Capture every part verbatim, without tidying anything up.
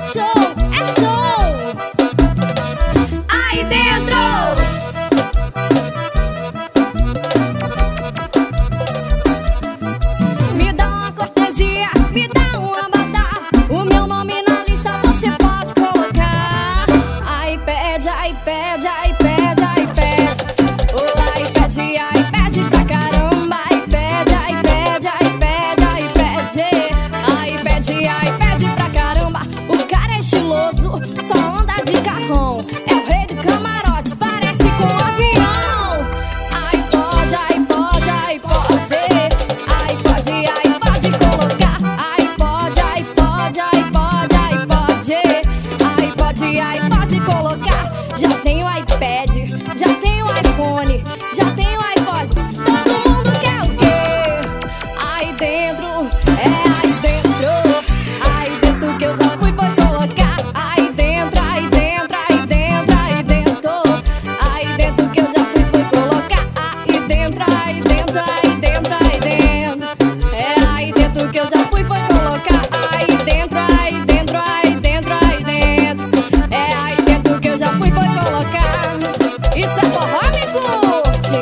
show, é show. Aí dentro. Me dá uma cortesia, me dá um abadá. O meu nome na lista você pode colocar. Aí pede, aí pede, aí pede, aí pede. Oh, aí pede, aí pede pra caramba. Aí pede, aí pede, aí pede, aí pede. Aí pede, aí pede pra caramba. O cara é estiloso, só anda de carrão. É o rei do camarote, parece com um avião. Aí pode, aí pode, aí pode. Aí pode, aí pode colocar. Aí pode, aí pode, aí pode, aí pode. Aí pode, aí pode colocar. Já tem o iPad, já tem o iPhone, já tem o iPod. Todo mundo quer o quê? Aí dentro, é aí dentro. Aí dentro que eu já fui foi colocar. Aí dentro, aí dentro, aí dentro, aí dentro. Aí dentro que eu já fui foi colocar. Aí dentro, aí dentro, aí dentro, aí dentro. É aí dentro que eu já fui foi colocar. Aí dentro, aí dentro, aí dentro, aí dentro. É aí dentro que eu já fui foi colocar. Isso é forró, me curte.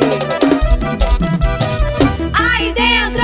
Aí dentro.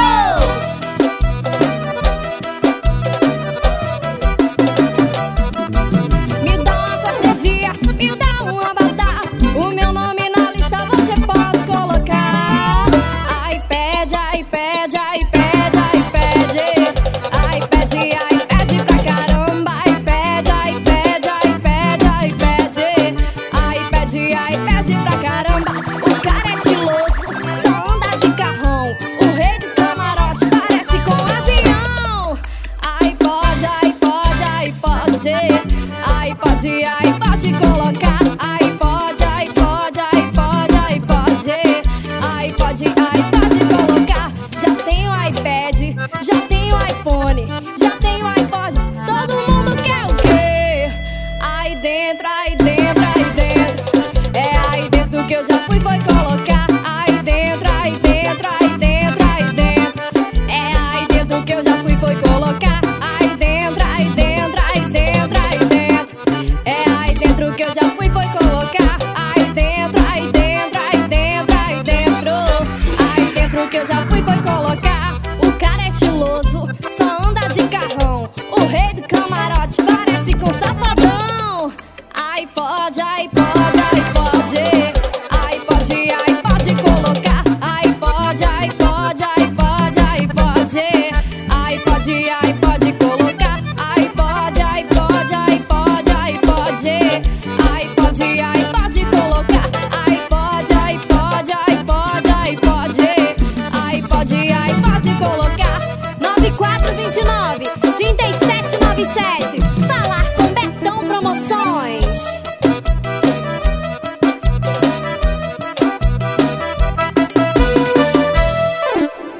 Me dá uma cortesia, me dá um abadá. O meu nome na lista você pode colocar. Aí pede, aí pede, aí pede, aí pede. Aí pede, aí pede pra caramba. Aí pede, aí pede, aí pede, aí pede. Aí pede, aí pede pra caramba. O cara é estiloso, só anda de carrão. O rei do camarote parece com um avião. Aí pode, aí pode, aí pode. Aí pode, aí pode colocar. Aí pode, aí pode, aí pode, aí pode. Aí pode, aí pode colocar. Já tem o iPad, já tem o iPhone, já tem o iPod. Todo mundo quer o quê? Aí dentro, aí dentro, aí dentro. É aí dentro que eu já fui foi colocar. Aí dentro, aí dentro, aí dentro, aí dentro. É aí dentro que eu já fui foi colocar. Aí dentro, aí dentro, aí dentro, aí dentro. É aí dentro que eu já fui foi colocar. Aí dentro, aí dentro, aí dentro, aí dentro. Aí dentro que eu já fui foi colocar. O cara é estiloso, só anda de carrão. O rei do camarote parece com um safadão. Aí pode, aí pode, aí pode. Aí pode, aí pode colocar. Aí pode, aí pode, aí pode, aí pode. Aí pode, aí pode colocar. Aí pode, aí pode, aí pode, aí pode. Aí pode, aí pode colocar. Aí pode, aí pode, aí pode, aí pode. Aí pode, aí pode colocar. nove quatro dois nove, três sete nove sete. Falar com Betão Promoções.